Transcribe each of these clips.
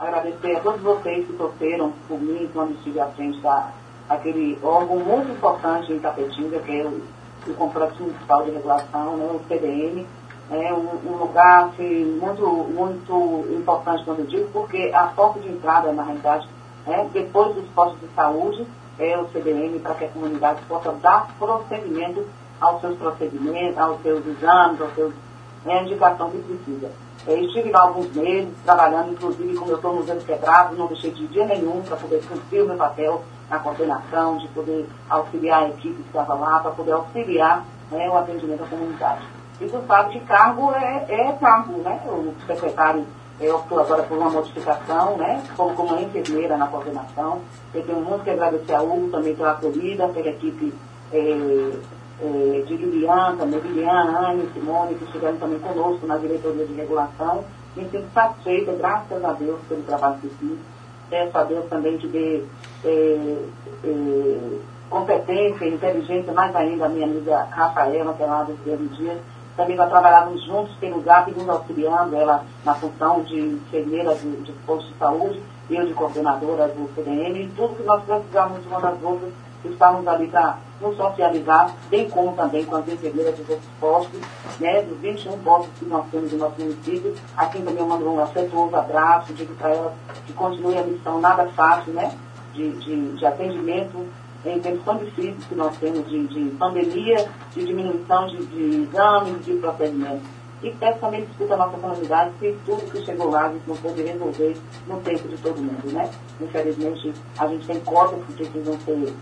agradecer a todos vocês que torceram por mim quando estive à frente daquele órgão muito importante em Itapetinga, que é o Complexo Municipal de Regulação, né, o CDM. É um lugar assim, muito importante quando eu digo, porque a porta de entrada, na realidade, depois dos postos de saúde, é o CDM, para que a comunidade possa dar procedimento aos seus procedimentos, aos seus exames, aos seus indicação que precisa. Estive lá alguns meses, trabalhando, inclusive, como eu estou nos anos quebrados, não deixei de dia nenhum para poder cumprir o meu papel na coordenação, de poder auxiliar a equipe que estava lá, para poder auxiliar o atendimento à comunidade. E você sabe que cargo é cargo, né? O secretário optou agora por uma modificação, né? Como uma enfermeira na coordenação. Eu tenho muito que agradecer a Hugo também pela acolhida, pela equipe de Liliana, também Liliana, Anne, Simone, que estiveram também conosco na diretoria de regulação. Me sinto satisfeita, graças a Deus, pelo trabalho que fiz. Peço a Deus também que dê competência, inteligência, mais ainda a minha amiga Rafaela, que é lá do Pedro Dias. Também nós trabalhávamos juntos pelo GAP, nos auxiliando, ela na função de enfermeira de posto de saúde, eu de coordenadora do CDM, e tudo que nós precisávamos uma das outras, estávamos ali para nos socializar, bem como também com as enfermeiras dos outros postos, né, dos 21 postos que nós temos no nosso município. Aqui também eu mando um afetuoso abraço, digo para elas que continue a missão nada fácil, né, de atendimento em tempos tão difíceis que nós temos de pandemia, de diminuição de exames, de procedimentos. E peço também desculpa a nossa comunidade se tudo que chegou lá a gente não pôde resolver no tempo de todo mundo, né? Infelizmente, a gente tem cotas que precisam ser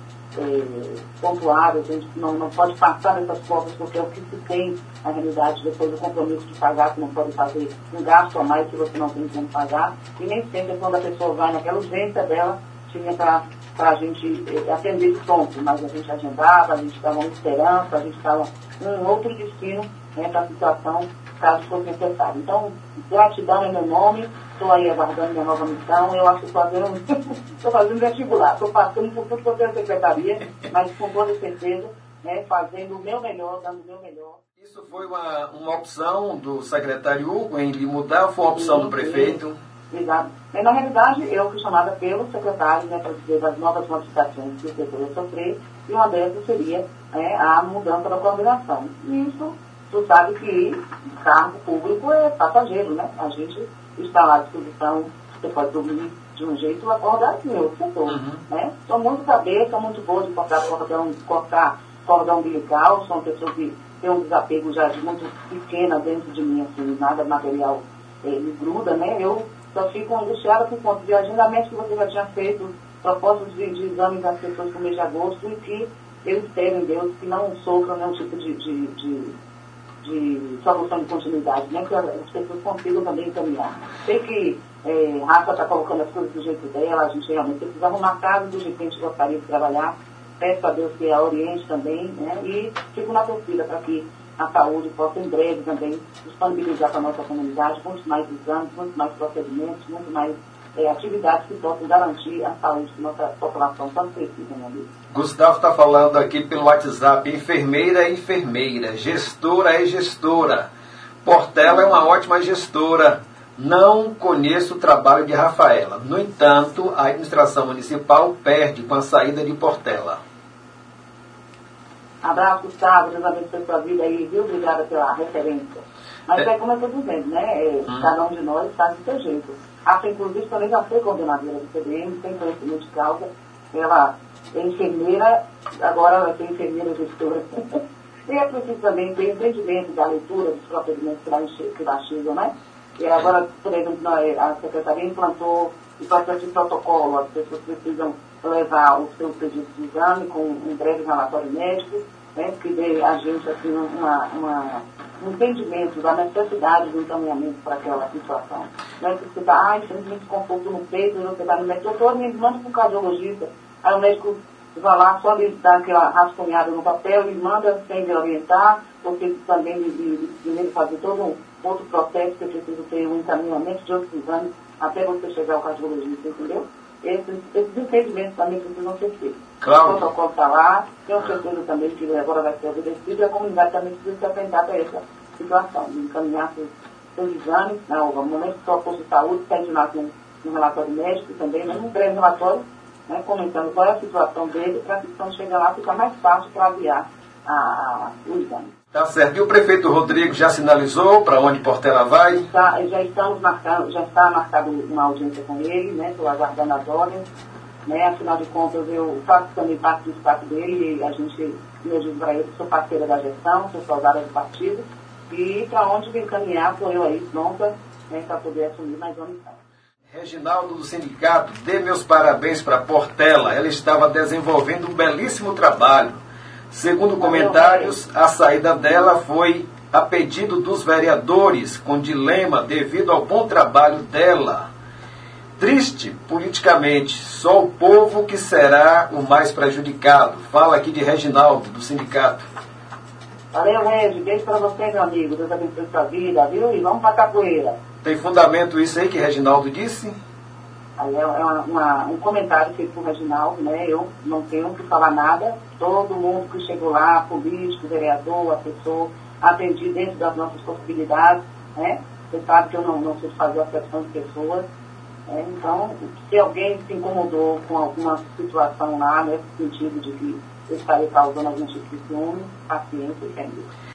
pontuadas, a gente não pode passar nessas cotas porque é o que se tem, na realidade, depois do compromisso de pagar, que não pode fazer um gasto a mais que você não tem como pagar. E nem sempre, quando a pessoa vai naquela urgência dela, tinha para a gente atender de pronto, mas a gente agendava, a gente estava uma esperança, a gente estava um outro destino para a situação, caso fosse necessário. Então, gratidão é meu nome, estou aí aguardando minha nova missão. Eu acho que estou fazendo vestibular, estou passando por tudo que eu tenho a secretaria, mas com toda certeza, fazendo o meu melhor, dando o meu melhor. Isso foi uma opção do secretário Hugo em lhe mudar, ou foi uma opção do prefeito? Exato. Mas, na realidade, eu fui chamada pelo secretário, para dizer das novas modificações que o setor ia sofrer, e uma dessas seria a mudança da coordenação. E isso, tu sabe que cargo público é passageiro, né? A gente está lá à disposição, você pode dormir de um jeito e acordar assim, outro setor, né? Sou muito cabeça, muito boa de cortar corda umbilical, sou uma pessoa que tem um desapego já de muito pequena dentro de mim, assim, nada material me gruda, né? Eu só fico angustiada por conta de agendamento que você já tinha feito, propostas de exames das pessoas para o mês de agosto, e que eu espero em Deus que não sofram nenhum tipo de solução de continuidade, né? Que as pessoas consigam também encaminhar. Sei que Rafa está colocando as coisas do jeito dela, a gente realmente precisa arrumar casa do jeito que a gente gostaria de trabalhar. Peço a Deus que a oriente também, né? E fico na torcida para que a saúde possa em breve também disponibilizar para a nossa comunidade muitos mais exames, muitos mais procedimentos, muito mais atividades que possam garantir a saúde que nossa população tanto precisa, meu amigo. Gustavo está falando aqui pelo WhatsApp, enfermeira é enfermeira, gestora é gestora. Portela é uma ótima gestora. Não conheço o trabalho de Rafaela. No entanto, a administração municipal perde com a saída de Portela. Abraço, Gustavo, Deus abençoe sua vida aí, viu? Obrigada pela referência. Mas como eu estou dizendo, né? Cada um de nós faz do seu jeito. A inclusive, também já foi coordenadora do CDM, tem conhecimento de causa. Ela é enfermeira, agora ela vai ser enfermeira gestora. E é preciso também ter entendimento da leitura dos procedimentos que lá chegam, né? E agora, por exemplo, a Secretaria implantou o processo de protocolo, as pessoas precisam levar o seu pedido de exame com um breve relatório médico, né, que dê a gente assim, um entendimento da necessidade do encaminhamento para aquela situação. Não é que você está, sente muito desconforto no peito, e você está no médico, doutor, me manda para um cardiologista. Aí o médico vai lá, só lhe dá aquela rascunhada no papel, e manda sem lhe orientar, porque também lhe fazer todo um outro processo que precisa ter um encaminhamento de outros exames até você chegar ao cardiologista, entendeu? Esses entendimentos também precisam ser feitos. Claro. O protocolo está lá, tenho certeza também que agora vai ser obedecido, e a comunidade também precisa se atentar para essa situação, de encaminhar seus exames, no momento que o posto de saúde pede lá um relatório médico também, mas um breve relatório, né, comentando qual é a situação dele, para que quando chegar lá fica mais fácil para aviar o exame. Tá certo. E o prefeito Rodrigo já sinalizou para onde Portela vai? Já está marcado uma audiência com ele, né? Estou aguardando as ordens, né? Afinal de contas, eu faço também parte do espaço dele e eu digo para ele que sou parceira da gestão, sou soldada do partido, e para onde vem caminhar, sou eu aí pronta, né, para poder assumir mais uma missão. Reginaldo do sindicato, dê meus parabéns para Portela. Ela estava desenvolvendo um belíssimo trabalho. Segundo comentários, a saída dela foi a pedido dos vereadores, com dilema devido ao bom trabalho dela. Triste, politicamente, só o povo que será o mais prejudicado. Fala aqui de Reginaldo, do sindicato. Valeu, Regi, beijo para você, meu amigo. Deus abençoe sua vida, viu? E vamos para capoeira. Tem fundamento isso aí que Reginaldo disse? Aí é um comentário feito por Reginaldo, né? Eu não tenho que falar nada. Todo mundo que chegou lá, político, vereador, assessor, atendi dentro das nossas possibilidades, né? Você sabe que eu não sei fazer acepção de pessoas. Né? Então, se alguém se incomodou com alguma situação lá, nesse sentido de que eu estaria causando algum tipo de ciúme, paciência e fé.